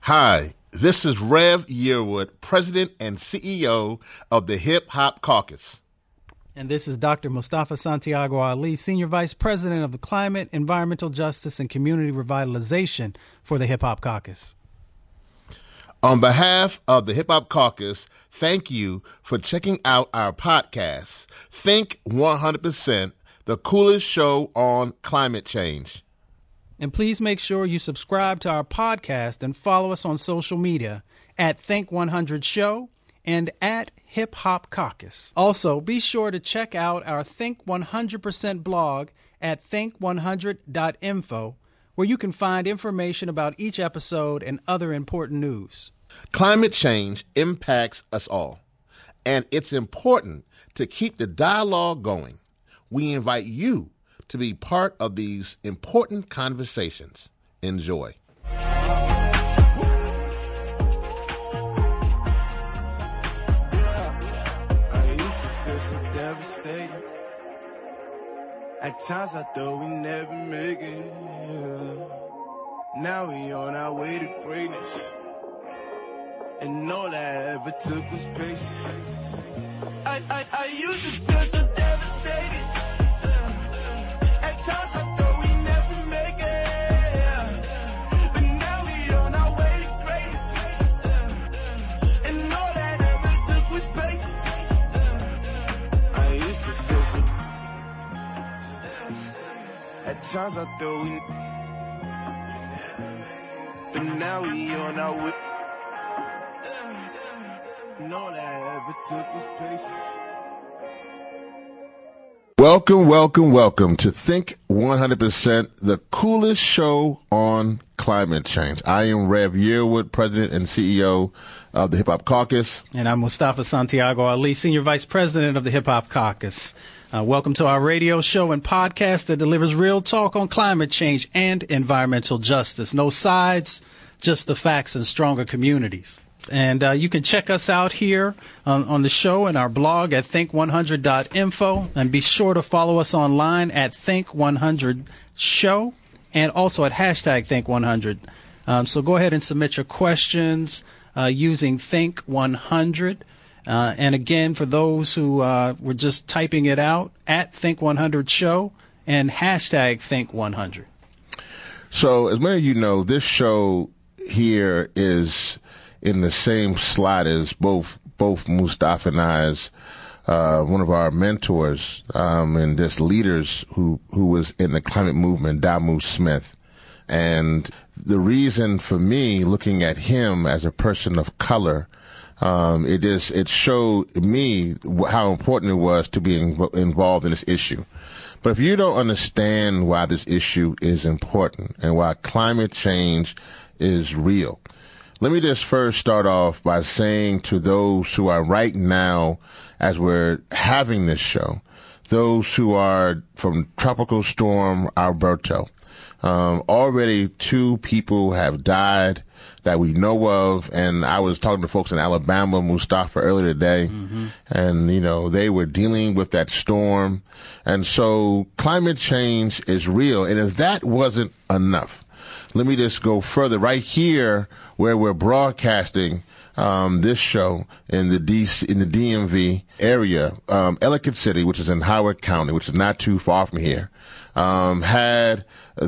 Hi, this is Rev Yearwood, President and CEO of the Hip Hop Caucus. And this is Dr. Mustafa Santiago Ali, Senior Vice President of the Climate, Environmental Justice, and Community Revitalization for the Hip Hop Caucus. On behalf of the Hip Hop Caucus, thank you for checking out our podcast, Think 100%, the coolest show on climate change. And please make sure you subscribe to our podcast and follow us on social media at Think 100 Show and at Hip Hop Caucus. Also, be sure to check out our Think 100% blog at think100.info, where you can find information about each episode and other important news. Climate change impacts us all, and it's important to keep the dialogue going. We invite you to be part of these important conversations. Enjoy. At times I thought we never make it. Now we on our way to greatness. And all I ever took was patience. I used to feel so devastated. At times I thought we never make it. But now we on our way to greatness. And all that ever took was patience. I used to feel so. At times I thought we, but now we on our way. And all that ever took was patience. Welcome to Think 100%, the coolest show on climate change. I am Rev Yearwood, President and CEO of the Hip Hop Caucus. And I'm Mustafa Santiago Ali, Senior Vice President of the Hip Hop Caucus. Welcome to our radio show and podcast that delivers real talk on climate change and environmental justice. No sides, just the facts and stronger communities. And you can check us out here on the show and our blog at think100.info. And be sure to follow us online at Think100Show and also at hashtag Think100. So go ahead and submit your questions using Think100. And again, for those who were just typing it out, at Think100Show and hashtag Think100. So as many of you know, this show here is in the same slot as both Mustafa and I's, one of our mentors, and just leaders who was in the climate movement, Damu Smith. And the reason for me looking at him as a person of color, it showed me how important it was to be involved in this issue. But if you don't understand why this issue is important and why climate change is real, let me just first start off by saying to those who are right now, as we're having this show, those who are from Tropical Storm Alberto, already 2 people have died that we know of. And I was talking to folks in Alabama, Mustafa, earlier today, and, you know, they were dealing with that storm. And so climate change is real. And if that wasn't enough, let me just go further. Right here, where we're broadcasting this show in the DMV area, Ellicott City, which is in Howard County, which is not too far from here, had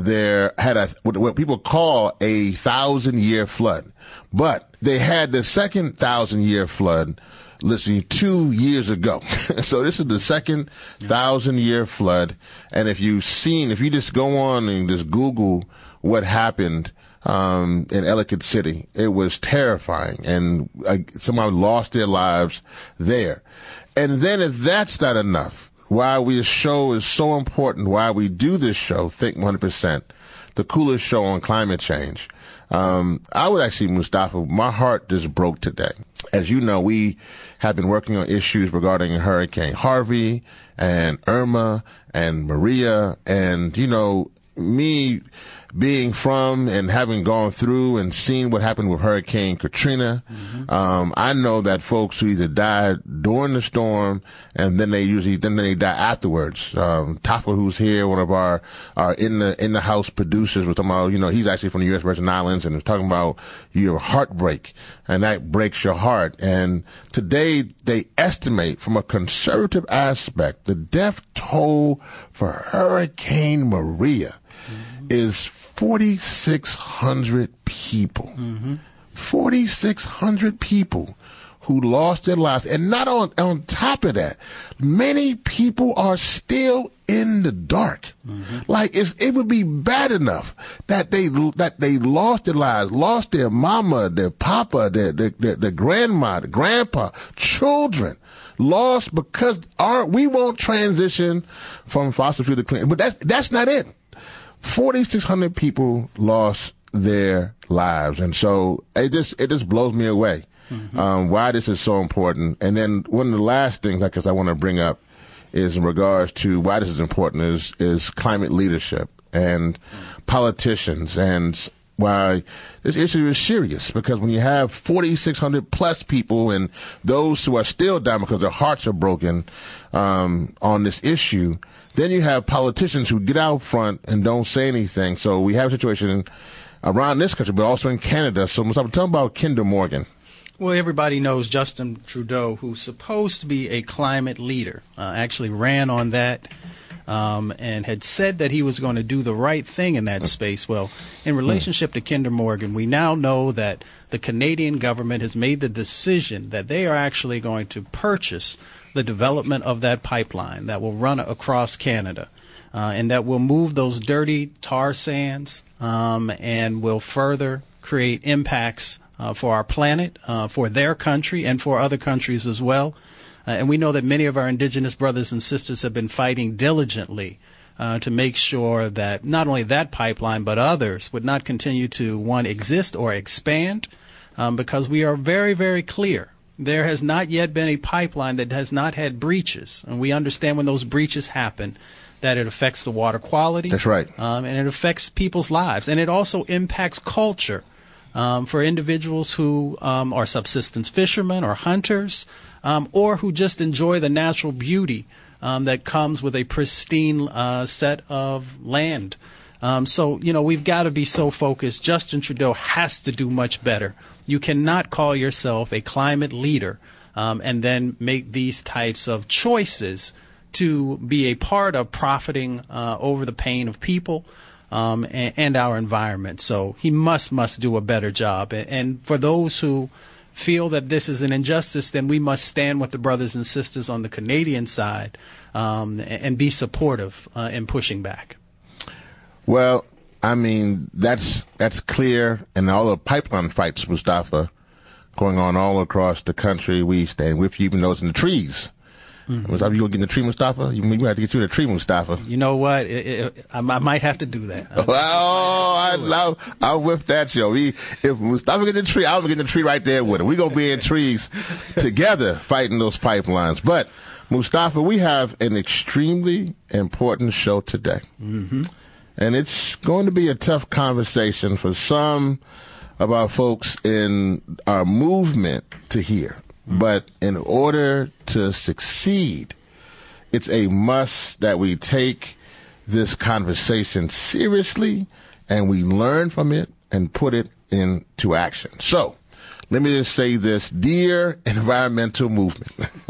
what people call a 1,000-year flood, but they had the second 1,000-year flood, literally 2 years ago. So this is the second 1,000-year flood, and if you just go on and just Google what happened in Ellicott City, it was terrifying, and someone lost their lives there. And then if that's not enough, why this show is so important, why we do this show, Think 100%, the coolest show on climate change. I would actually, Mustafa, my heart just broke today. As you know, we have been working on issues regarding Hurricane Harvey and Irma and Maria, and, you know, me being from and having gone through and seen what happened with Hurricane Katrina, I know that folks who either died during the storm and then they die afterwards. Tafa, who's here, one of our in the house producers, was talking about, he's actually from the U.S. Virgin Islands and was talking about your heartbreak, and that breaks your heart. And today they estimate from a conservative aspect the death toll for Hurricane Maria is 4,600 people. 4,600 people who lost their lives. And not on top of that, many people are still in the dark. Like it would be bad enough that they lost their lives, lost their mama, their papa, their grandma, their grandpa, children. Lost because we won't transition from fossil fuel to clean. But that's not it. 4,600 people lost their lives. And so it just blows me away, why this is so important. And then one of the last things I want to bring up is in regards to why this is important is climate leadership and politicians, and why this issue is serious, because when you have 4,600 plus people and those who are still dying because their hearts are broken on this issue, then you have politicians who get out front and don't say anything. So we have a situation around this country, but also in Canada. So I'm talking about Kinder Morgan. Well, everybody knows Justin Trudeau, who's supposed to be a climate leader, actually ran on that and had said that he was going to do the right thing in that space. Well, in relationship to Kinder Morgan, we now know that the Canadian government has made the decision that they are actually going to purchase the development of that pipeline that will run across Canada, and that will move those dirty tar sands and will further create impacts for our planet, for their country, and for other countries as well. And we know that many of our indigenous brothers and sisters have been fighting diligently to make sure that not only that pipeline, but others would not continue to, exist or expand, because we are very, very clear. There has not yet been a pipeline that has not had breaches. And we understand when those breaches happen that it affects the water quality. That's right. And it affects people's lives. And it also impacts culture for individuals who are subsistence fishermen or hunters, or who just enjoy the natural beauty that comes with a pristine set of land. So, we've got to be so focused. Justin Trudeau has to do much better. You cannot call yourself a climate leader and then make these types of choices to be a part of profiting over the pain of people and our environment. So he must do a better job. And for those who feel that this is an injustice, then we must stand with the brothers and sisters on the Canadian side and be supportive in pushing back. Well, I mean, that's clear. And all the pipeline fights, Mustafa, going on all across the country, we stand with you, even though it's in the trees. Mustafa, you gonna get in the tree, Mustafa? You have to get you in the tree, Mustafa. You know what? I might have to do that. I'm with that, yo. If Mustafa gets in the tree, I'm gonna get in the tree right there with him. We're gonna be in trees together fighting those pipelines. But Mustafa, we have an extremely important show today. And it's going to be a tough conversation for some of our folks in our movement to hear. But in order to succeed, it's a must that we take this conversation seriously and we learn from it and put it into action. So let me just say this, dear environmental movement,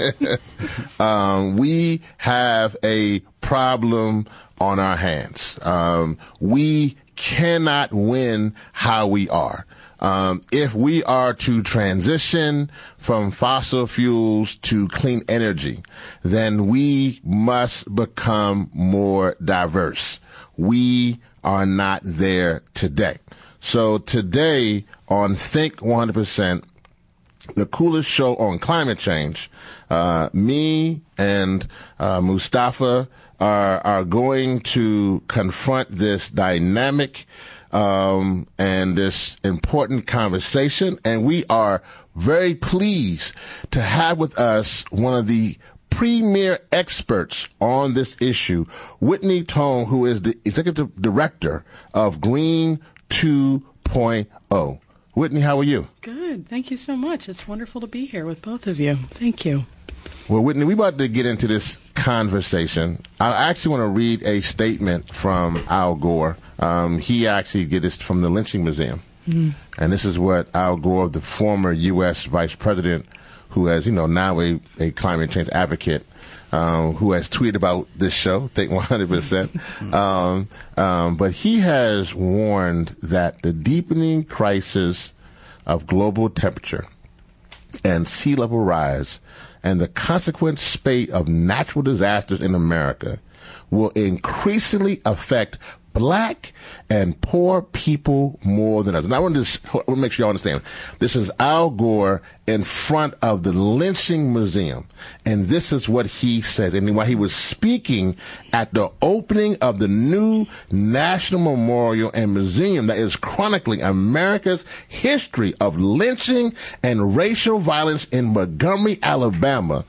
we have a problem on our hands. We cannot win how we are. If we are to transition from fossil fuels to clean energy, then we must become more diverse. We are not there today. So today on Think 100%, the coolest show on climate change, me and Mustafa are going to confront this dynamic and this important conversation. And we are very pleased to have with us one of the premier experts on this issue, Whitney Tong, who is the executive director of Green 2.0. Whitney, how are you? Good. Thank you so much. It's wonderful to be here with both of you. Thank you. Well, Whitney, we're about to get into this conversation. I actually want to read a statement from Al Gore. He actually did this from the Lynching Museum. And this is what Al Gore, the former U.S. vice president, who has, now a climate change advocate, who has tweeted about this show, think 100%. But he has warned that the deepening crisis of global temperature and sea level rise and the consequent spate of natural disasters in America will increasingly affect Black and poor people more than others. And I want to make sure y'all understand. This is Al Gore in front of the Lynching Museum. And this is what he says. And while he was speaking at the opening of the new National Memorial and Museum that is chronicling America's history of lynching and racial violence in Montgomery, Alabama,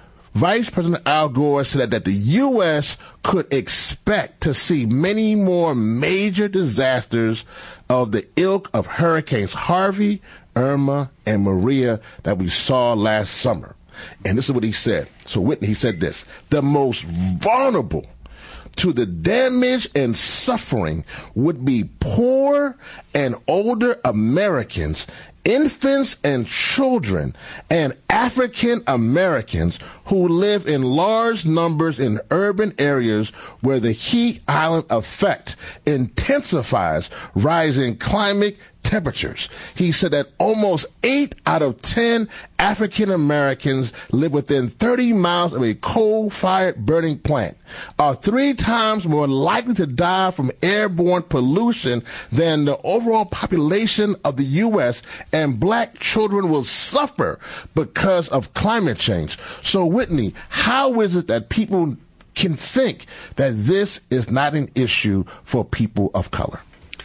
Vice President Al Gore said that the U.S. could expect to see many more major disasters of the ilk of Hurricanes Harvey, Irma, and Maria that we saw last summer. And this is what he said. So Whitney, he said this: the most vulnerable to the damage and suffering would be poor and older Americans, infants and children, and African Americans who live in large numbers in urban areas where the heat island effect intensifies rising climate temperatures. He said that almost 8 out of 10 African Americans live within 30 miles of a coal-fired burning plant, are 3 times more likely to die from airborne pollution than the overall population of the U.S., and Black children will suffer because of climate change. So, Whitney, how is it that people can think that this is not an issue for people of color?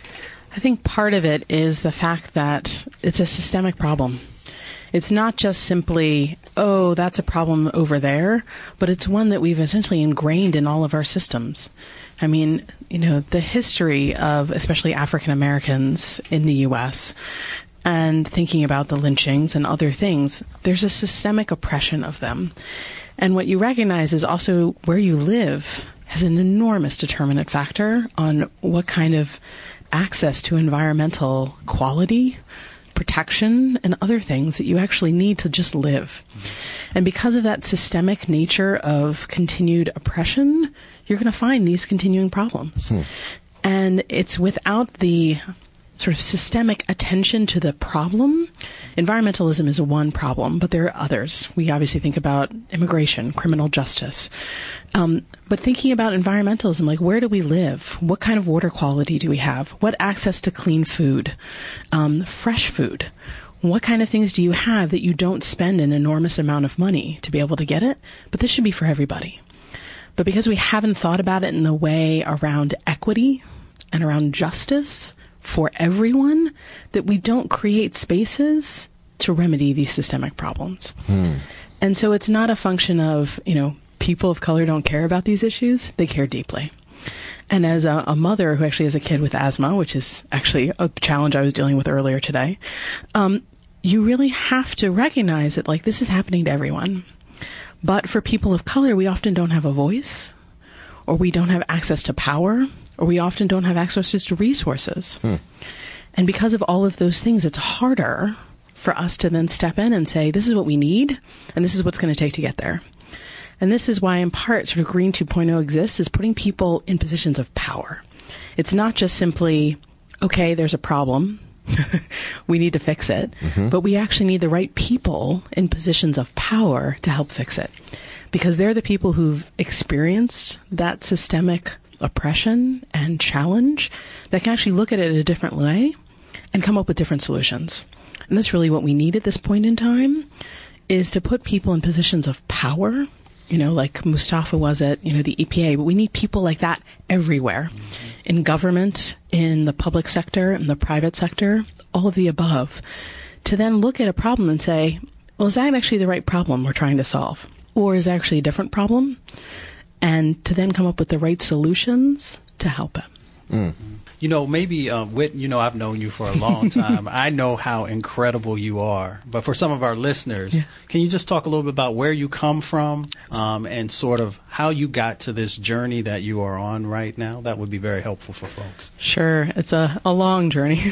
I think part of it is the fact that it's a systemic problem. It's not just simply, oh, that's a problem over there, but it's one that we've essentially ingrained in all of our systems. I mean, the history of especially African Americans in the U.S., and thinking about the lynchings and other things, there's a systemic oppression of them. And what you recognize is also where you live has an enormous determinant factor on what kind of access to environmental quality, protection, and other things that you actually need to just live. And because of that systemic nature of continued oppression, you're going to find these continuing problems. And it's without the sort of systemic attention to the problem. Environmentalism is one problem, but there are others. We obviously think about immigration, criminal justice. But thinking about environmentalism, like where do we live? What kind of water quality do we have? What access to clean food? Fresh food? What kind of things do you have that you don't spend an enormous amount of money to be able to get it? But this should be for everybody. But because we haven't thought about it in the way around equity and around justice for everyone, that we don't create spaces to remedy these systemic problems. And so it's not a function of, people of color don't care about these issues. They care deeply. And as a mother who actually has a kid with asthma, which is actually a challenge I was dealing with earlier today, you really have to recognize that, this is happening to everyone. But for people of color, we often don't have a voice, or we don't have access to power, or we often don't have access to resources. And because of all of those things, it's harder for us to then step in and say, this is what we need, and this is what's going to take to get there. And this is why, in part, sort of Green 2.0 exists, is putting people in positions of power. It's not just simply, okay, there's a problem, we need to fix it, but we actually need the right people in positions of power to help fix it. Because they're the people who've experienced that systemic oppression and challenge that can actually look at it in a different way and come up with different solutions. And that's really what we need at this point in time, is to put people in positions of power, like Mustafa was at, the EPA, but we need people like that everywhere, in government, in the public sector, in the private sector, all of the above, to then look at a problem and say, well, is that actually the right problem we're trying to solve? or is actually a different problem, and to then come up with the right solutions to help it. You know, maybe, Whit, you know, I've known you for a long time. I know how incredible you are. But for some of our listeners, can you just talk a little bit about where you come from and sort of how you got to this journey that you are on right now? That would be very helpful for folks. Sure. It's a long journey.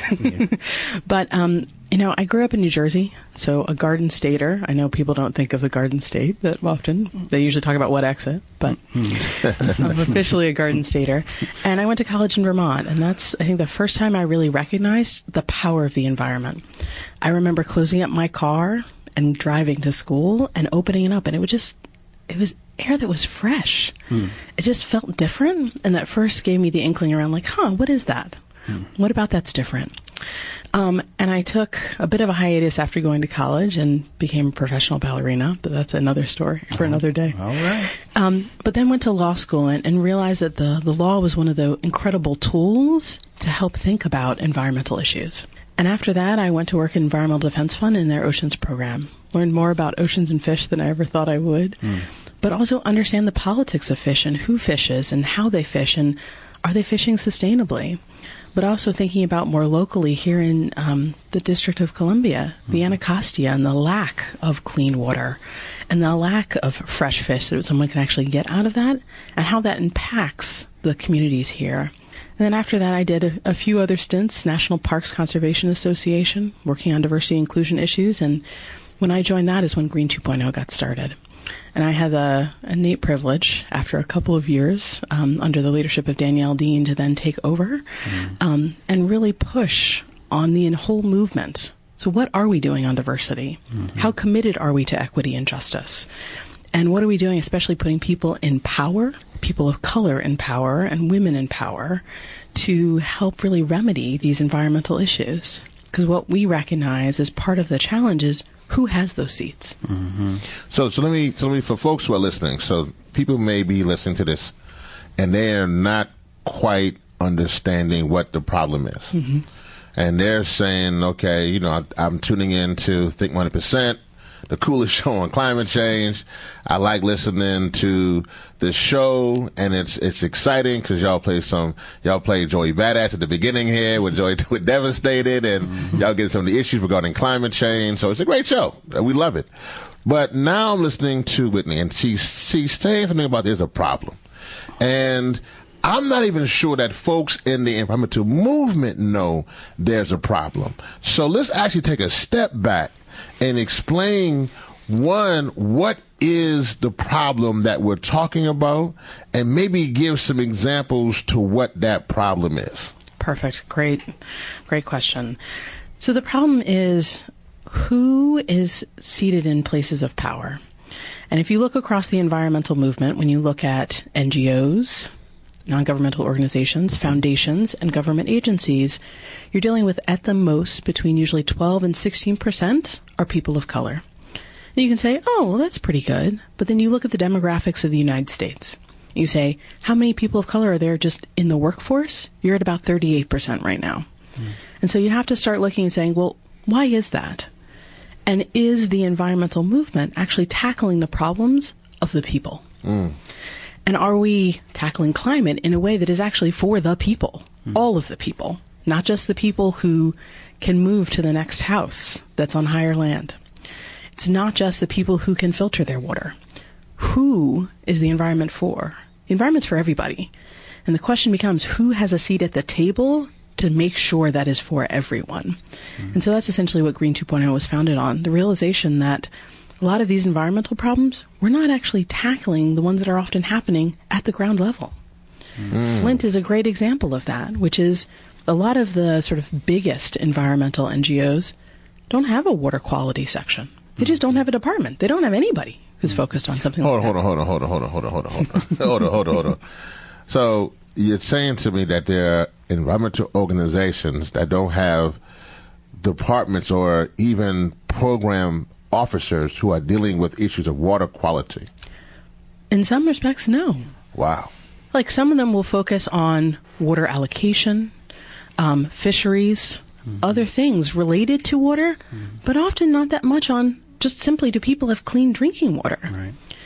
But, you know, I grew up in New Jersey, so a Garden Stater. I know people don't think of the Garden State that often. They usually talk about what exit, but I'm officially a Garden Stater. And I went to college in Vermont, and that's, I think, the first time I really recognized the power of the environment. I remember closing up my car and driving to school and opening it up, and it was air that was fresh. It just felt different, and that first gave me the inkling around, like, what is that? What about that's different? And I took a bit of a hiatus after going to college and became a professional ballerina, but that's another story for another day. All right. But then went to law school and realized that the law was one of the incredible tools to help think about environmental issues. And after that, I went to work at Environmental Defense Fund in their oceans program. Learned more about oceans and fish than I ever thought I would, but also understand the politics of fish and who fishes and how they fish and are they fishing sustainably. But also thinking about more locally here in the District of Columbia, the Anacostia, and the lack of clean water and the lack of fresh fish that someone can actually get out of that and how that impacts the communities here. And then after that, I did a few other stints, National Parks Conservation Association, working on diversity and inclusion issues. And when I joined that is when Green 2.0 got started. And I had a neat privilege after a couple of years under the leadership of Danielle Dean to then take over and really push on the whole movement. So what are we doing on diversity? How committed are we to equity and justice? And what are we doing, especially putting people in power, people of color in power, and women in power to help really remedy these environmental issues? Because what we recognize as part of the challenge is who has those seats. So let me, for folks who are listening, so people may be listening to this and they're not quite understanding what the problem is. And they're saying, okay, you know, I'm tuning in to Think 100%, the coolest show on climate change. I like listening to this show, and it's exciting because y'all play Joey Badass at the beginning here with Devastated, and y'all get some of the issues regarding climate change. So it's a great show. We love it. But now I'm listening to Whitney, and she's saying something about there's a problem. And I'm not even sure that folks in the environmental movement know there's a problem. So let's actually take a step back and explain, one, what is the problem that we're talking about, and maybe give some examples to what that problem is. Perfect. Great question. So the problem is who is seated in places of power. And if you look across the environmental movement, when you look at NGOs, non-governmental organizations, foundations, and government agencies, you're dealing with, at the most, between usually 12 and 16% are people of color. And you can say, oh, well, that's pretty good. But then you look at the demographics of the United States. You say, how many people of color are there just in the workforce? You're at about 38% right now. And so you have to start looking and saying, well, why is that? And is the environmental movement actually tackling the problems of the people? And are we tackling climate in a way that is actually for the people, all of the people, not just the people who can move to the next house that's on higher land? It's not just the people who can filter their water. Who is the environment for? The environment's for everybody. And the question becomes, who has a seat at the table to make sure that is for everyone? And so that's essentially what Green 2.0 was founded on, the realization that a lot of these environmental problems, we're not actually tackling the ones that are often happening at the ground level. Flint is a great example of that, which is a lot of the sort of biggest environmental NGOs don't have a water quality section. They just don't have a department. They don't have anybody who's focused on something like that. Hold on. So you're saying to me that there are environmental organizations that don't have departments or even program officers who are dealing with issues of water quality? In some respects, no. Wow. Like some of them will focus on water allocation, fisheries, other things related to water, but often not that much on just simply do people have clean drinking water. Right.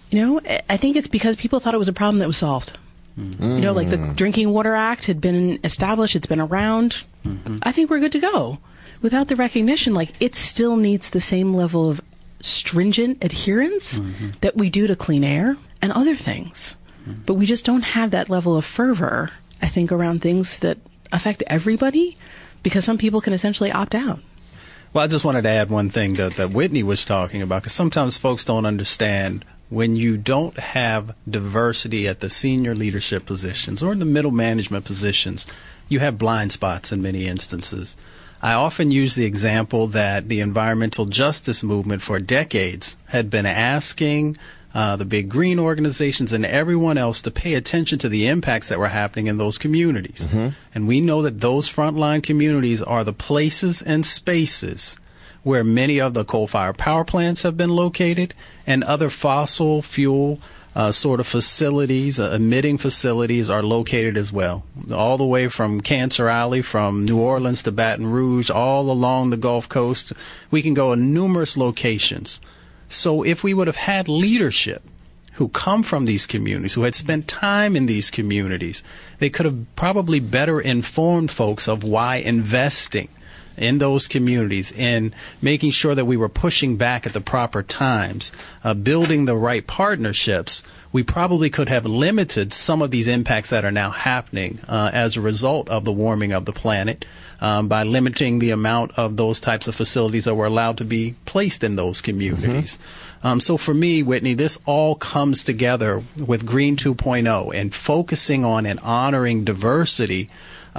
I think it's because people thought it was a problem that was solved. Like the Drinking Water Act had been established, it's been around. I think we're good to go. Without the recognition, it still needs the same level of stringent adherence that we do to clean air and other things. But we just don't have that level of fervor, I think, around things that affect everybody, because some people can essentially opt out. Well, I just wanted to add one thing that Whitney was talking about, because sometimes folks don't understand when you don't have diversity at the senior leadership positions or in the middle management positions, you have blind spots in many instances. I often use the example that the environmental justice movement for decades had been asking the big green organizations and everyone else to pay attention to the impacts that were happening in those communities. And we know that those frontline communities are the places and spaces where many of the coal-fired power plants have been located and other fossil fuel sort of facilities, emitting facilities are located as well. All the way from Cancer Alley, from New Orleans to Baton Rouge, all along the Gulf Coast. We can go in numerous locations. So if we would have had leadership who come from these communities, who had spent time in these communities, they could have probably better informed folks of why investing in those communities, in making sure that we were pushing back at the proper times, building the right partnerships, we probably could have limited some of these impacts that are now happening as a result of the warming of the planet by limiting the amount of those types of facilities that were allowed to be placed in those communities. So for me, Whitney, this all comes together with Green 2.0 and focusing on and honoring diversity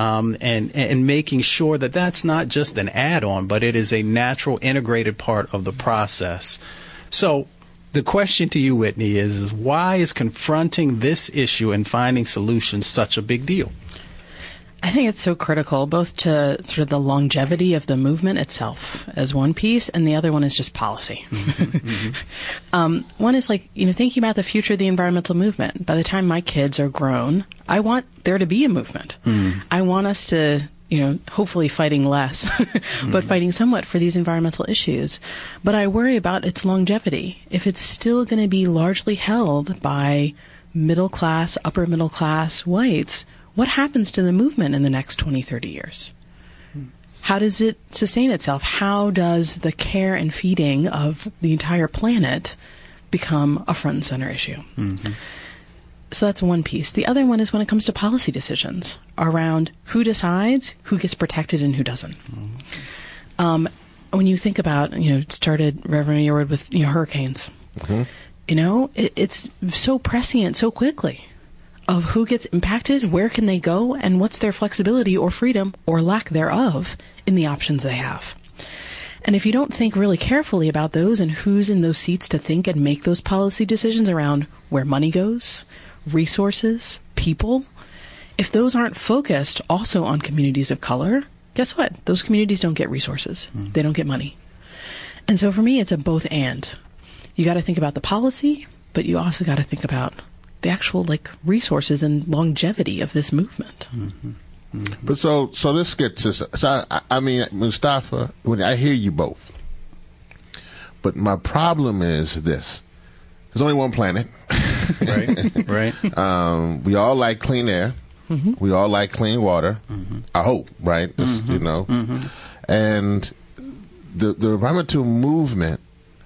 and making sure that that's not just an add-on, but it is a natural integrated part of the process. So the question to you, Whitney, is why is confronting this issue and finding solutions such a big deal? I think it's so critical, both to sort of the longevity of the movement itself as one piece, and the other one is just policy. One is thinking about the future of the environmental movement. By the time my kids are grown, I want there to be a movement. I want us to, hopefully fighting less, but fighting somewhat for these environmental issues. But I worry about its longevity. If it's still going to be largely held by middle class, upper middle class whites, what happens to the movement in the next 20, 30 years? How does it sustain itself? How does the care and feeding of the entire planet become a front and center issue? So that's one piece. The other one is when it comes to policy decisions around who decides, who gets protected, and who doesn't. When you think about, it started, Reverend Yearwood, with hurricanes. It's so prescient so quickly of who gets impacted, where can they go, and what's their flexibility or freedom or lack thereof in the options they have. And if you don't think really carefully about those and who's in those seats to think and make those policy decisions around where money goes, resources, people, if those aren't focused also on communities of color, guess what? Those communities don't get resources. They don't get money. And so for me, it's a both and. You got to think about the policy, but you also got to think about the actual resources and longevity of this movement. But so let's get to, so I mean, Mustafa, when I hear you both, but my problem is this: there's only one planet. Right. We all like clean air. We all like clean water. I hope, right? And the environmental movement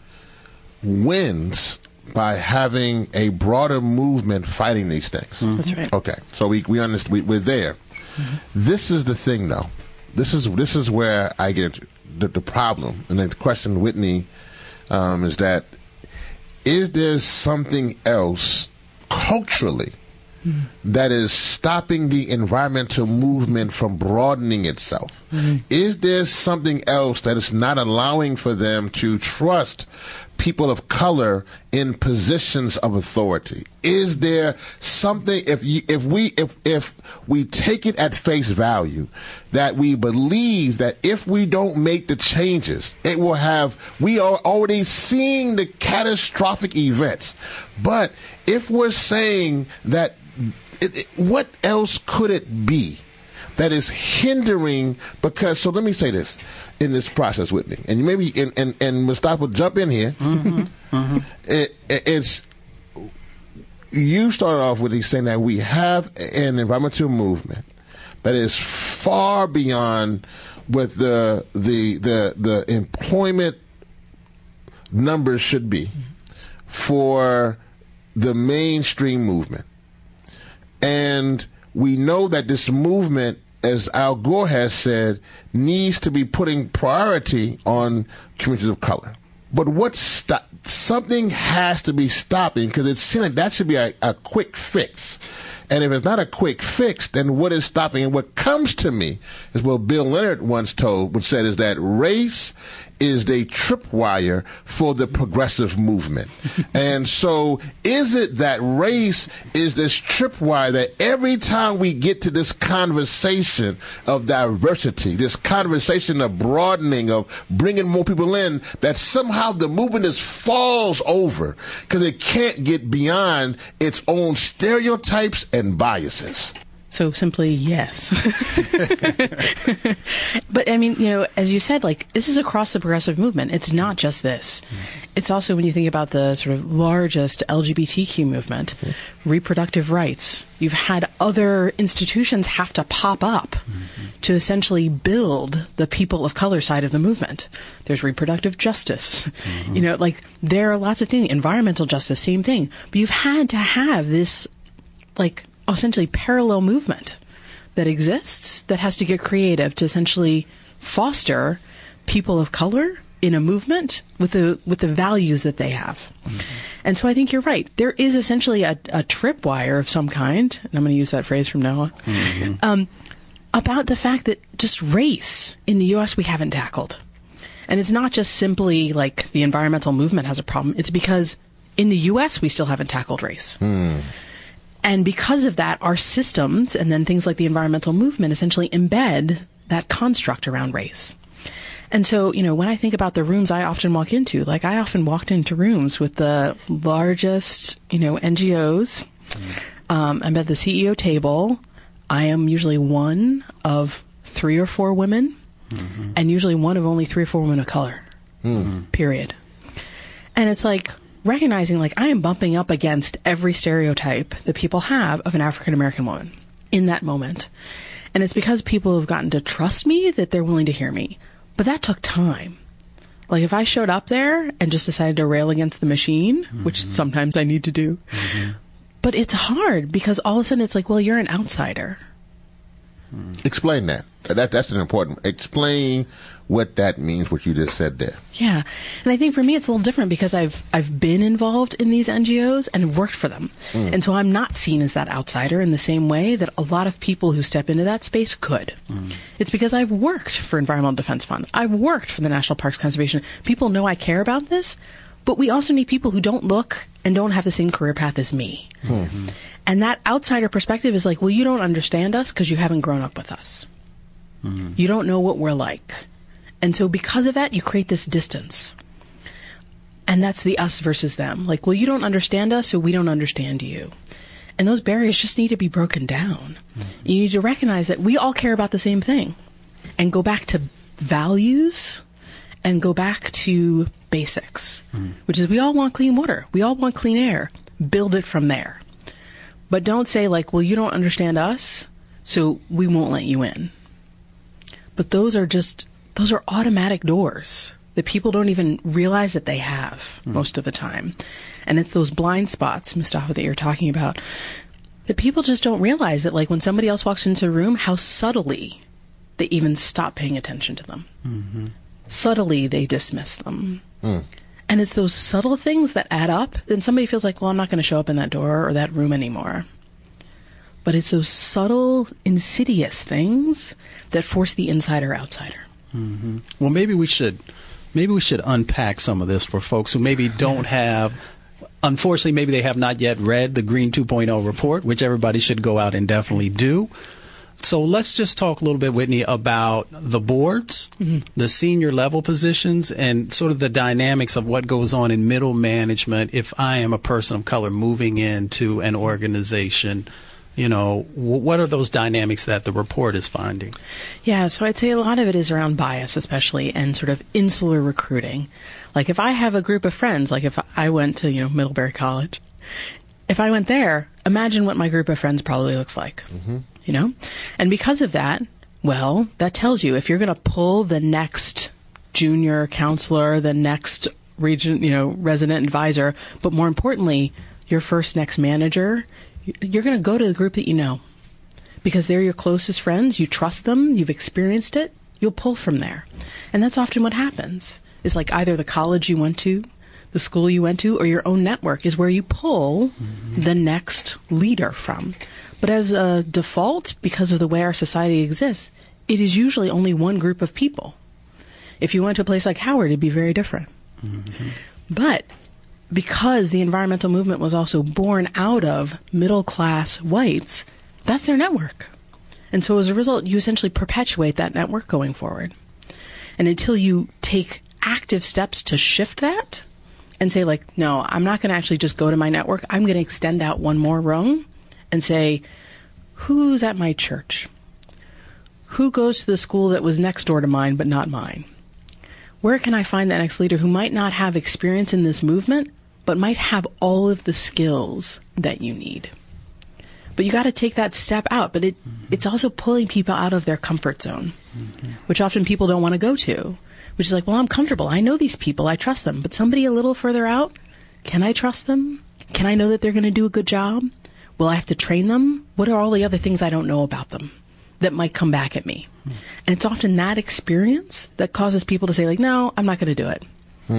wins by having a broader movement fighting these things. That's right. Okay, so we understand. We're there. This is the thing, though. This is where I get the problem, and the question, Whitney, is that is there something else culturally that is stopping the environmental movement from broadening itself? Is there something else that is not allowing for them to trust people of color in positions of authority? Is there something, if we take it at face value, that we believe that if we don't make the changes, it will have, we are already seeing the catastrophic events. But if we're saying that, what else could it be that is hindering? Because, so let me say this in this process with me, and maybe and Mustafa jump in here. It's you started off with saying that we have an environmental movement that is far beyond what the employment numbers should be for the mainstream movement. And we know that this movement, as Al Gore has said, needs to be putting priority on communities of color. But something has to be stopping, because it seems like that should be a quick fix. And if it's not a quick fix, then what is stopping? And what comes to me is what Bill Leonard once said is that race is the tripwire for the progressive movement. And so is it that race is this tripwire that every time we get to this conversation of diversity, this conversation of broadening, of bringing more people in, that somehow the movement just falls over because it can't get beyond its own stereotypes and biases? So simply, yes. But I mean, as you said, this is across the progressive movement. It's not just this. It's also, when you think about the sort of largest LGBTQ movement, reproductive rights, you've had other institutions have to pop up to essentially build the people of color side of the movement. There's reproductive justice. There are lots of things. Environmental justice, same thing. But you've had to have this, essentially parallel movement that exists that has to get creative to essentially foster people of color in a movement with the values that they have. And so I think you're right. There is essentially a tripwire of some kind, and I'm going to use that phrase from now on, about the fact that just race in the U.S. we haven't tackled. And it's not just simply the environmental movement has a problem. It's because in the U.S. we still haven't tackled race. And because of that, our systems and then things like the environmental movement essentially embed that construct around race. And so, when I think about the rooms I often walk into, I often walked into rooms with the largest, NGOs. I'm at the CEO table. I am usually one of 3 or 4 women, and usually one of only 3 or 4 women of color, period. And it's recognizing I am bumping up against every stereotype that people have of an African American woman in that moment. And it's because people have gotten to trust me that they're willing to hear me. But that took time. If I showed up there and just decided to rail against the machine, which sometimes I need to do, but it's hard because all of a sudden it's well, you're an outsider. Explain that. That's an important. Explain what that means, what you just said there. Yeah. And I think for me it's a little different because I've been involved in these NGOs and have worked for them. And so I'm not seen as that outsider in the same way that a lot of people who step into that space could. It's because I've worked for Environmental Defense Fund. I've worked for the National Parks Conservation. People know I care about this, but we also need people who don't look and don't have the same career path as me. And that outsider perspective is well, you don't understand us because you haven't grown up with us. You don't know what we're like. And so because of that, you create this distance. And that's the us versus them. Well, you don't understand us, so we don't understand you. And those barriers just need to be broken down. You need to recognize that we all care about the same thing and go back to values and go back to basics, which is we all want clean water. We all want clean air. Build it from there. But don't say well, you don't understand us, so we won't let you in. But those are automatic doors that people don't even realize that they have most of the time. And it's those blind spots, Mustafa, that you're talking about, that people just don't realize that when somebody else walks into a room, how subtly they even stop paying attention to them. Subtly they dismiss them. And it's those subtle things that add up. Then somebody feels well, I'm not going to show up in that door or that room anymore. But it's those subtle, insidious things that force the insider-outsider. Well, maybe we should unpack some of this for folks who maybe don't have, unfortunately, maybe they have not yet read the Green 2.0 report, which everybody should go out and definitely do. So let's just talk a little bit, Whitney, about the boards, the senior level positions, and sort of the dynamics of what goes on in middle management if I am a person of color moving into an organization. What are those dynamics that the report is finding? Yeah, so I'd say a lot of it is around bias, especially, and sort of insular recruiting. If I have a group of friends, if I went to, Middlebury College, if I went there, imagine what my group of friends probably looks like, you know? And because of that, well, that tells you if you're going to pull the next junior counselor, the next resident advisor, but more importantly, your first next manager, you're going to go to the group that you know because they're your closest friends. You trust them. You've experienced it. You'll pull from there. And that's often what happens. It's like either the college you went to, the school you went to, or your own network is where you pull the next leader from. But as a default, because of the way our society exists, it is usually only one group of people. If you went to a place like Howard, it'd be very different. But because the environmental movement was also born out of middle-class whites, that's their network. And so as a result, you essentially perpetuate that network going forward. And until you take active steps to shift that and say, like, no, I'm not going to actually just go to my network. I'm going to extend out one more rung and say, who's at my church? Who goes to the school that was next door to mine but not mine? Where can I find that next leader who might not have experience in this movement but might have all of the skills that you need? But you got to take that step out. But it's also pulling people out of their comfort zone, which often people don't want to go to, which is like, well, I'm comfortable. I know these people. I trust them. But somebody a little further out, can I trust them? Can I know that they're going to do a good job? Will I have to train them? What are all the other things I don't know about them that might come back at me? And it's often that experience that causes people to say, like, no, I'm not going to do it.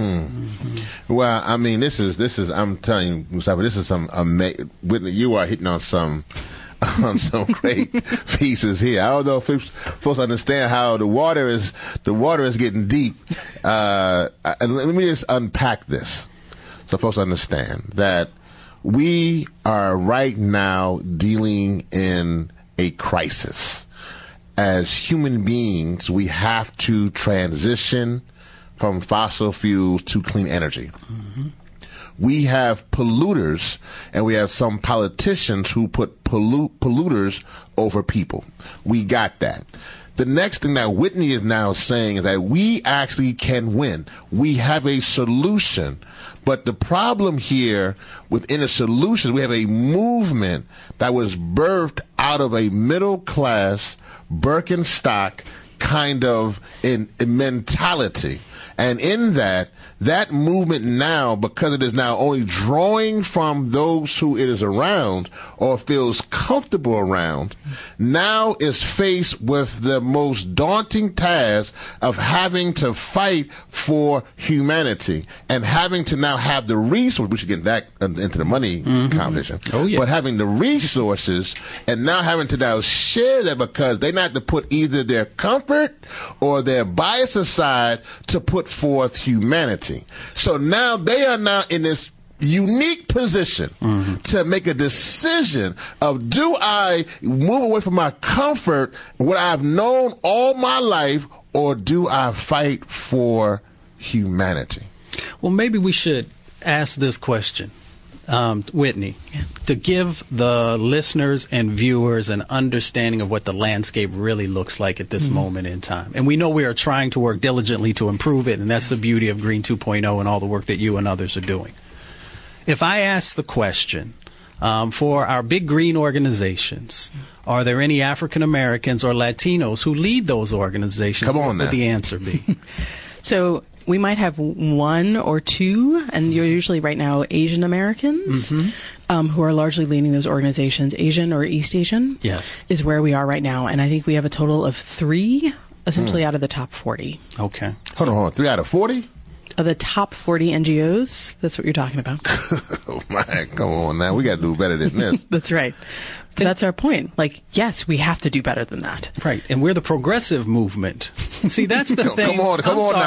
Well, I mean, this is. I'm telling you, Mustafa, this is some amazing. Whitney, you are hitting on some great pieces here. I don't know if folks understand how the water is getting deep. Let me just unpack this so folks understand that we are right now dealing in a crisis. As human beings, we have to transition from fossil fuels to clean energy. We have polluters, and we have some politicians who put polluters over people. We got that. The next thing that Whitney is now saying is that we actually can win. We have a solution. But the problem here within a solution, we have a movement that was birthed out of a middle class Birkenstock kind of in mentality. And in that movement now, because it is now only drawing from those who it is around or feels comfortable around, now is faced with the most daunting task of having to fight for humanity and having to now have the resources. We should get back into the money competition. Oh, yeah. But having the resources and now having to now share that because they not to put either their comfort or their bias aside to put forth humanity. So now they are now in this unique position to make a decision of, do I move away from my comfort, what I've known all my life, or do I fight for humanity? Well, maybe we should ask this question, Whitney, to give the listeners and viewers an understanding of what the landscape really looks like at this moment in time. And we know we are trying to work diligently to improve it, and that's the beauty of Green 2.0 and all the work that you and others are doing. If I ask the question, for our big green organizations, are there any African Americans or Latinos who lead those organizations? Come on now. What would the answer be? So we might have one or two, and you're usually right now Asian Americans who are largely leading those organizations. Asian or East Asian is where we are right now. And I think we have a total of 3, essentially out of the top 40. Okay. Hold on. 3 out of 40? Of the top 40 NGOs, that's what you're talking about. Oh, man, come on now. We got to do better than this. That's right. But that's our point. Like, yes, we have to do better than that. Right. And we're the progressive movement. See, that's the thing. Come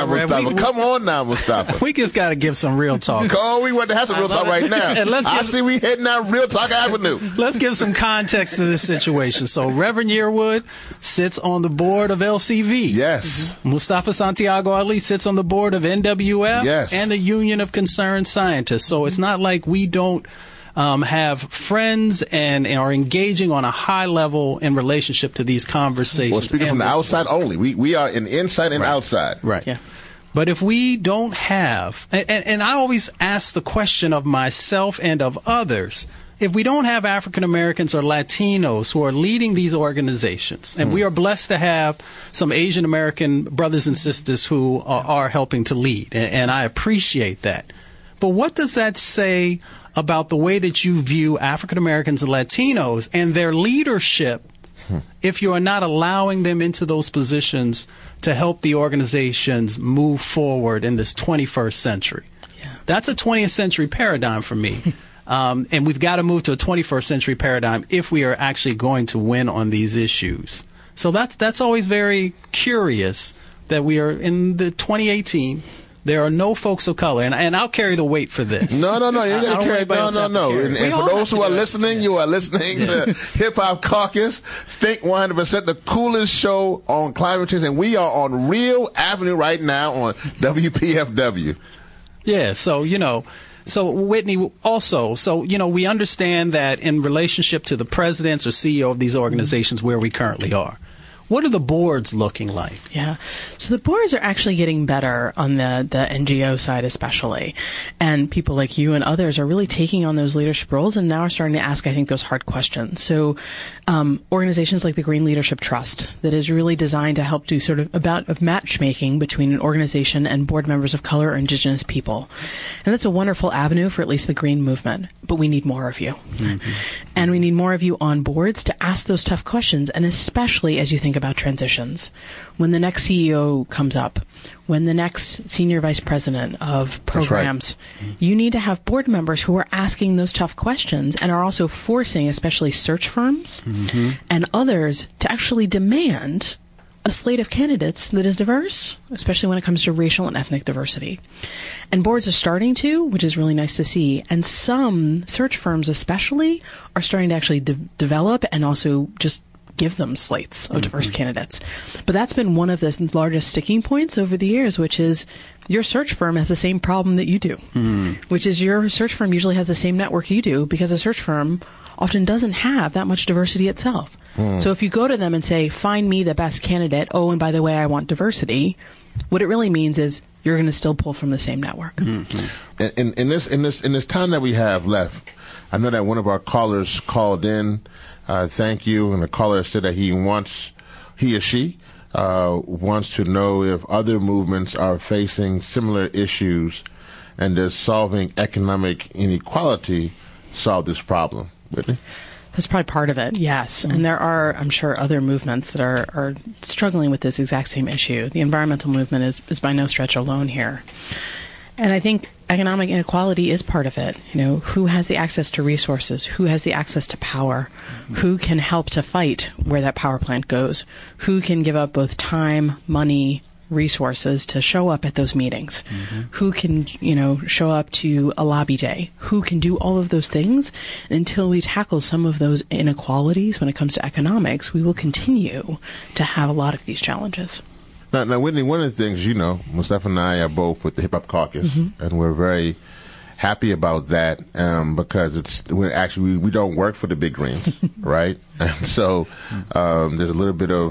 on now, Mustafa. We just got to give some real talk. We want to have some real talk right now. And I see we heading down Real Talk Avenue. Let's give some context to this situation. So Reverend Yearwood sits on the board of LCV. Yes. Mustafa Santiago Ali sits on the board of NWF. Yes. And the Union of Concerned Scientists. So it's not like we don't have friends and are engaging on a high level in relationship to these conversations. Well, speaking from the outside only. We are in inside and outside. Right. Yeah. But if we don't have, and I always ask the question of myself and of others, if we don't have African Americans or Latinos who are leading these organizations, and we are blessed to have some Asian American brothers and sisters who are helping to lead, and I appreciate that. But what does that say about the way that you view African Americans and Latinos and their leadership if you are not allowing them into those positions to help the organizations move forward in this 21st century? Yeah. That's a 20th century paradigm for me. And we've got to move to a 21st century paradigm if we are actually going to win on these issues. So that's always very curious that we are in the 2018. There are no folks of color, and I'll carry the weight for this. No. You ain't got to carry. No. And for those who are listening, you are listening to Hip Hop Caucus. Think 100%, the coolest show on climate change, and we are on Real Avenue right now on WPFW. Yeah, So Whitney, also, we understand that in relationship to the presidents or CEO of these organizations where we currently are, what are the boards looking like? Yeah. So the boards are actually getting better on the NGO side especially. And people like you and others are really taking on those leadership roles and now are starting to ask, I think, those hard questions. So organizations like the Green Leadership Trust that is really designed to help do sort of of matchmaking between an organization and board members of color or indigenous people. And that's a wonderful avenue for at least the green movement. But we need more of you. Mm-hmm. And we need more of you on boards to ask those tough questions, and especially as you think about transitions. When the next CEO comes up, when the next senior vice president of programs, you need to have board members who are asking those tough questions and are also forcing, especially search firms and others, to actually demand a slate of candidates that is diverse, especially when it comes to racial and ethnic diversity. And boards are starting to, which is really nice to see. And some search firms especially are starting to actually develop and also just give them slates of diverse candidates. But that's been one of the largest sticking points over the years, which is your search firm has the same problem that you do, which is your search firm usually has the same network you do because a search firm often doesn't have that much diversity itself. So if you go to them and say, find me the best candidate, oh, and by the way, I want diversity, what it really means is you're going to still pull from the same network. In this time that we have left, I know that one of our callers called in. Thank you. And the caller said that he or she wants to know if other movements are facing similar issues and does solving economic inequality solve this problem. Whitney? That's probably part of it, yes. And there are, I'm sure, other movements that are struggling with this exact same issue. The environmental movement is by no stretch alone here. And I think economic inequality is part of it. You know, who has the access to resources? Who has the access to power? Who can help to fight where that power plant goes? Who can give up both time, money, resources to show up at those meetings? Who can, show up to a lobby day? Who can do all of those things? And until we tackle some of those inequalities when it comes to economics, we will continue to have a lot of these challenges. Now, Whitney, one of the things, Mustafa and I are both with the Hip Hop Caucus, and we're very happy about that because we don't work for the big greens, right? And so there's a little bit of,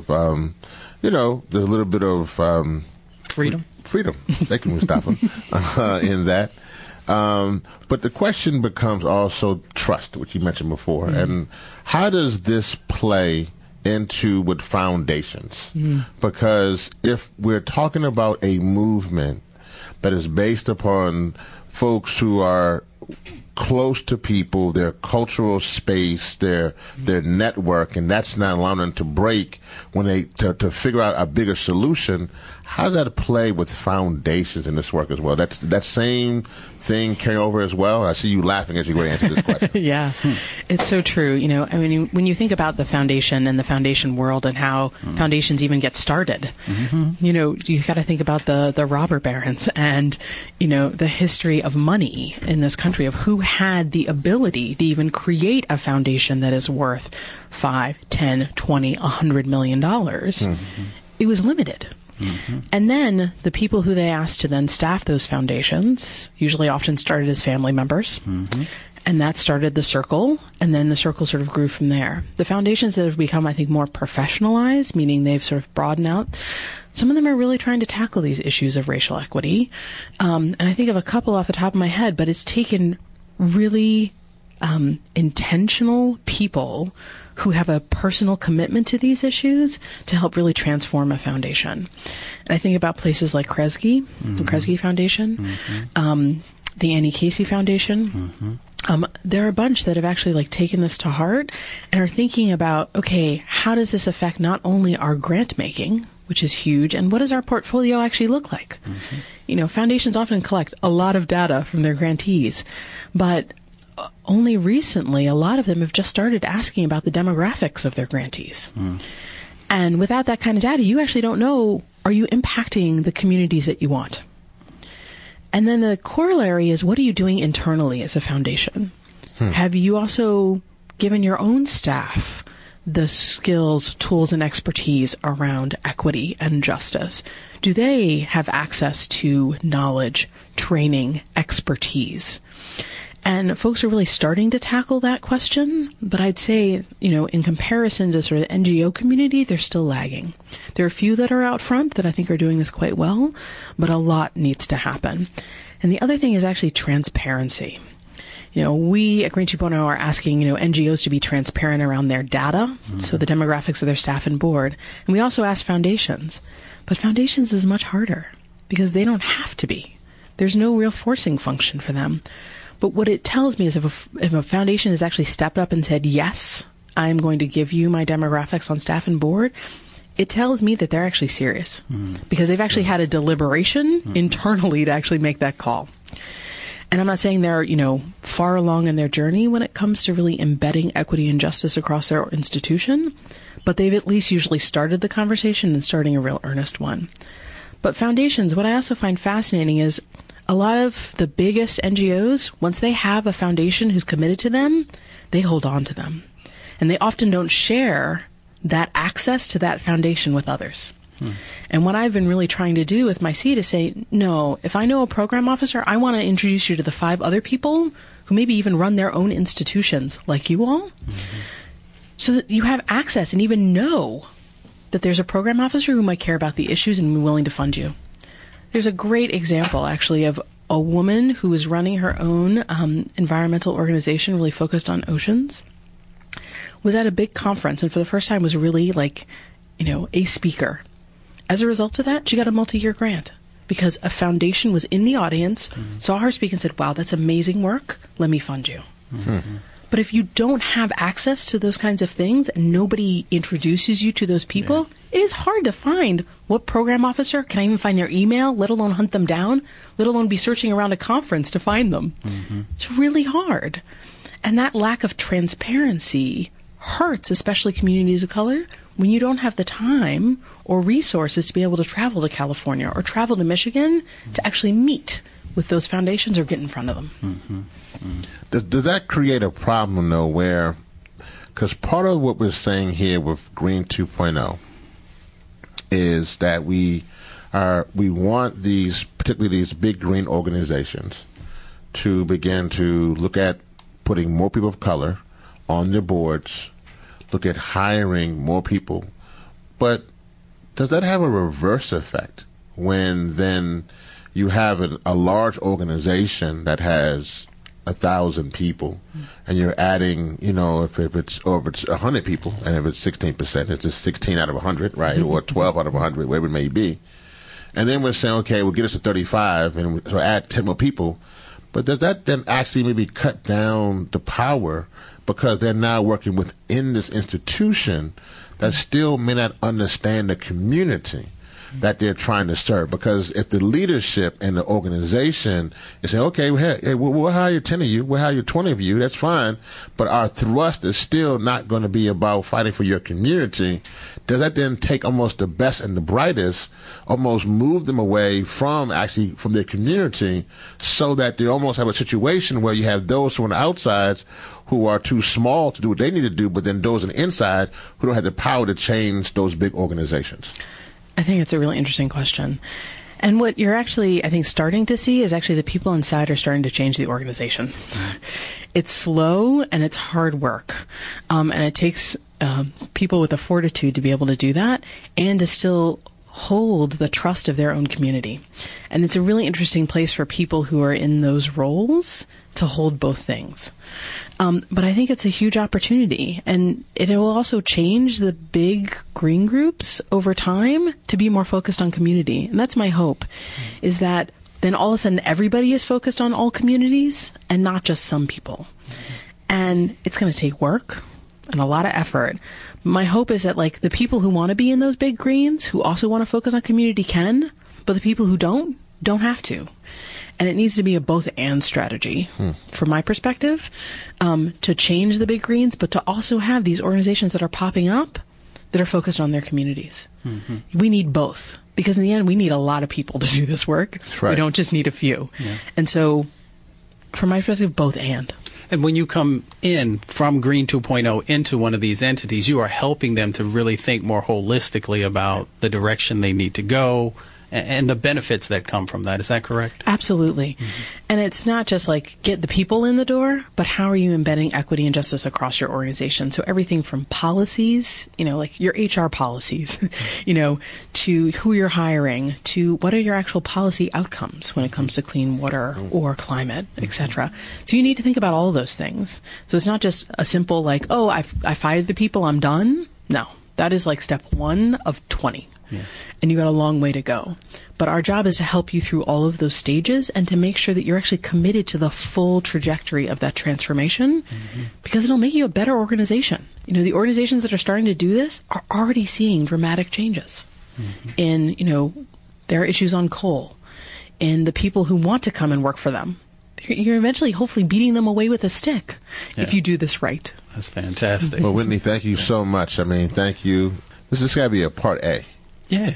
freedom. Thank you, Mustafa, in that. But the question becomes also trust, which you mentioned before, and how does this play into with foundations? Because if we're talking about a movement that is based upon folks who are close to people, their cultural space, their network, and that's not allowing them to break when they to figure out a bigger solution, how does that play with foundations in this work as well? That same thing carry over as well? I see you laughing as you go to answer this question. Yeah, it's so true. When you think about the foundation and the foundation world and how foundations even get started, you've got to think about the robber barons and, the history of money in this country, of who had the ability to even create a foundation that is worth $5, $10, $20, $100 million. It was limited. And then the people who they asked to then staff those foundations usually often started as family members. And that started the circle, and then the circle sort of grew from there. The foundations that have become, I think, more professionalized, meaning they've sort of broadened out, some of them are really trying to tackle these issues of racial equity. And I think of a couple off the top of my head, but it's taken really intentional people who have a personal commitment to these issues to help really transform a foundation. And I think about places like Kresge, the Kresge Foundation, the Annie Casey Foundation. There are a bunch that have actually taken this to heart and are thinking about, okay, how does this affect not only our grant making, which is huge, and what does our portfolio actually look like? Foundations often collect a lot of data from their grantees, but only recently a lot of them have just started asking about the demographics of their grantees. And without that kind of data, you actually don't know, are you impacting the communities that you want? And then the corollary is, what are you doing internally as a foundation? Have you also given your own staff the skills, tools, and expertise around equity and justice? Do they have access to knowledge, training, expertise? And folks are really starting to tackle that question, but I'd say, in comparison to sort of the NGO community, they're still lagging. There are a few that are out front that I think are doing this quite well, but a lot needs to happen. And the other thing is actually transparency. We at Green 2.0 are asking, NGOs to be transparent around their data, so the demographics of their staff and board. And we also ask foundations. But foundations is much harder because they don't have to be. There's no real forcing function for them. But what it tells me is if a foundation has actually stepped up and said, yes, I'm going to give you my demographics on staff and board, it tells me that they're actually serious because they've actually had a deliberation internally to actually make that call. And I'm not saying they're, far along in their journey when it comes to really embedding equity and justice across their institution, but they've at least usually started the conversation and starting a real earnest one. But foundations, what I also find fascinating is a lot of the biggest NGOs, once they have a foundation who's committed to them, they hold on to them. And they often don't share that access to that foundation with others. And what I've been really trying to do with my seat is say, no, if I know a program officer, I want to introduce you to the 5 other people who maybe even run their own institutions like you all, so that you have access and even know that there's a program officer who might care about the issues and be willing to fund you. There's a great example, actually, of a woman who was running her own environmental organization really focused on oceans, was at a big conference, and for the first time was really a speaker. As a result of that, she got a multi-year grant because a foundation was in the audience, saw her speak and said, wow, that's amazing work. Let me fund you. But if you don't have access to those kinds of things and nobody introduces you to those people, it is hard to find what program officer, can I even find their email, let alone hunt them down, let alone be searching around a conference to find them. It's really hard. And that lack of transparency hurts, especially communities of color, when you don't have the time or resources to be able to travel to California or travel to Michigan to actually meet with those foundations or get in front of them. Does that create a problem, though, where, because part of what we're saying here with Green 2.0 is that we want these, particularly these big green organizations, to begin to look at putting more people of color on their boards, look at hiring more people. But does that have a reverse effect when then you have a large organization that has 1,000 people, and you're adding, if it's 100 people, and if it's 16%, it's just 16 out of 100, right, or 12 out of 100, whatever it may be. And then we're saying, okay, we'll get us to 35, and so add 10 more people. But does that then actually maybe cut down the power because they're now working within this institution that still may not understand the community that they're trying to serve? Because if the leadership and the organization is saying, okay, we'll hire 10 of you, we'll hire 20 of you, that's fine, but our thrust is still not going to be about fighting for your community, does that then take almost the best and the brightest, almost move them away from their community, so that they almost have a situation where you have those from the outsides who are too small to do what they need to do, but then those on the inside who don't have the power to change those big organizations? I think it's a really interesting question. And what you're actually, I think, starting to see is actually the people inside are starting to change the organization. It's slow and it's hard work. And it takes people with the fortitude to be able to do that and to still hold the trust of their own community. And it's a really interesting place for people who are in those roles to hold both things. But I think it's a huge opportunity, and it will also change the big green groups over time to be more focused on community. And that's my hope, is that then all of a sudden everybody is focused on all communities and not just some people. And it's going to take work and a lot of effort. My hope is that, like, the people who want to be in those big greens, who also want to focus on community, can, but the people who don't have to. And it needs to be a both and strategy, from my perspective, to change the big greens, but to also have these organizations that are popping up that are focused on their communities. Mm-hmm. We need both, because in the end, we need a lot of people to do this work. Right. We don't just need a few. Yeah. And so, from my perspective, both and. And when you come in from Green 2.0 into one of these entities, you are helping them to really think more holistically about the direction they need to go and the benefits that come from that. Is that correct? Absolutely. Mm-hmm. And it's not just like get the people in the door, but how are you embedding equity and justice across your organization? So everything from policies, like your HR policies, to who you're hiring, to what are your actual policy outcomes when it comes to clean water or climate, etc. So you need to think about all of those things. So it's not just a simple like, oh, I fired the people, I'm done. No, that is like step 1 of 20. Yeah. And you got a long way to go. But our job is to help you through all of those stages and to make sure that you're actually committed to the full trajectory of that transformation, because it'll make you a better organization. The organizations that are starting to do this are already seeing dramatic changes in, their issues on coal, in the people who want to come and work for them. You're eventually, hopefully, beating them away with a stick if you do this right. That's fantastic. Well, Whitney, thank you so much. I mean, thank you. This is going to be a part A. Yeah.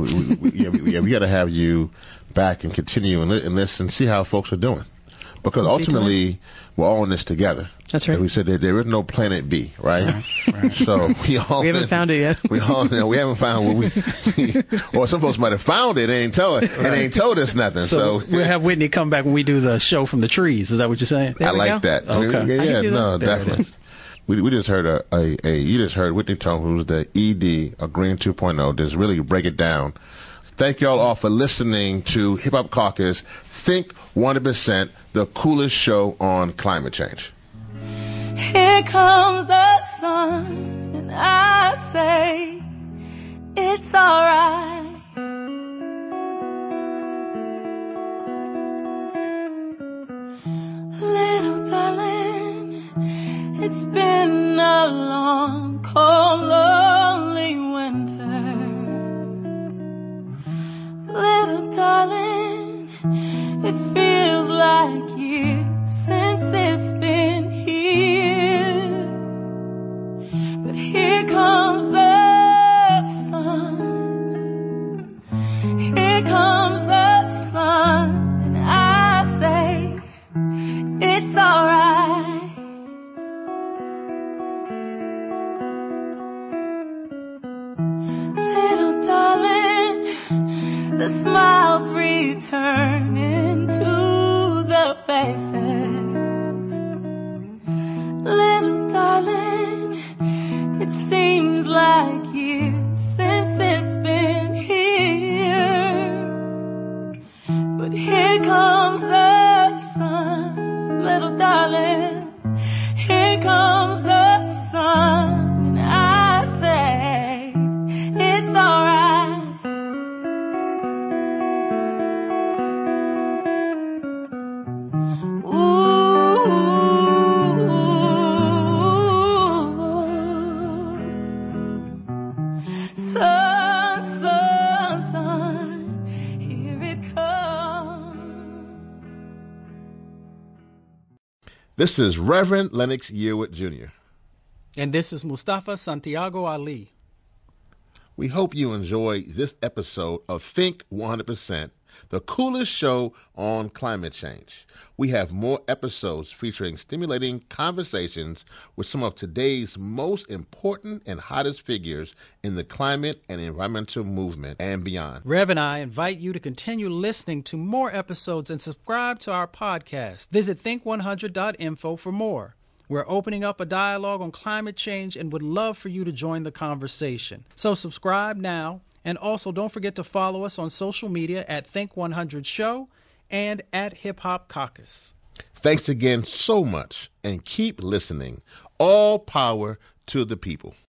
We got to have you back and continue and listen and see how folks are doing. Because ultimately, we're all in this together. That's right. And we said that there is no planet B, right? Right. So we haven't found it yet. We haven't found what we or some folks might have found it and ain't told us nothing. So we'll have Whitney come back when we do the show from the trees. Is that what you're saying? I like that. Okay. Yeah, no, definitely. We just heard you just heard Whitney Tome, who's the ED of Green 2.0, just really break it down. Thank y'all all for listening to Hip Hop Caucus Think 100%, the coolest show on climate change. Here comes the sun, and I say it's alright. Little darling, it's been a long, cold, lonely winter. Little darling, it feels like years since it's been here. But here comes the sun. Here comes the sun, and I say it's alright. Little darling, the smiles return into the faces. Little darling, it seems like years since it's been here. But here comes the sun, little darling. Here comes the sun, and I say it's alright. Sun, sun, sun, here it comes. This is Reverend Lennox Yearwood Jr. And this is Mustafa Santiago Ali. We hope you enjoy this episode of Think 100%, the coolest show on climate change. We have more episodes featuring stimulating conversations with some of today's most important and hottest figures in the climate and environmental movement and beyond. Rev and I invite you to continue listening to more episodes and subscribe to our podcast. Visit think100.info for more. We're opening up a dialogue on climate change and would love for you to join the conversation. So subscribe now And also, don't forget to follow us on social media at Think100 and at Hip Hop Caucus. Thanks again so much, and keep listening. All power to the people.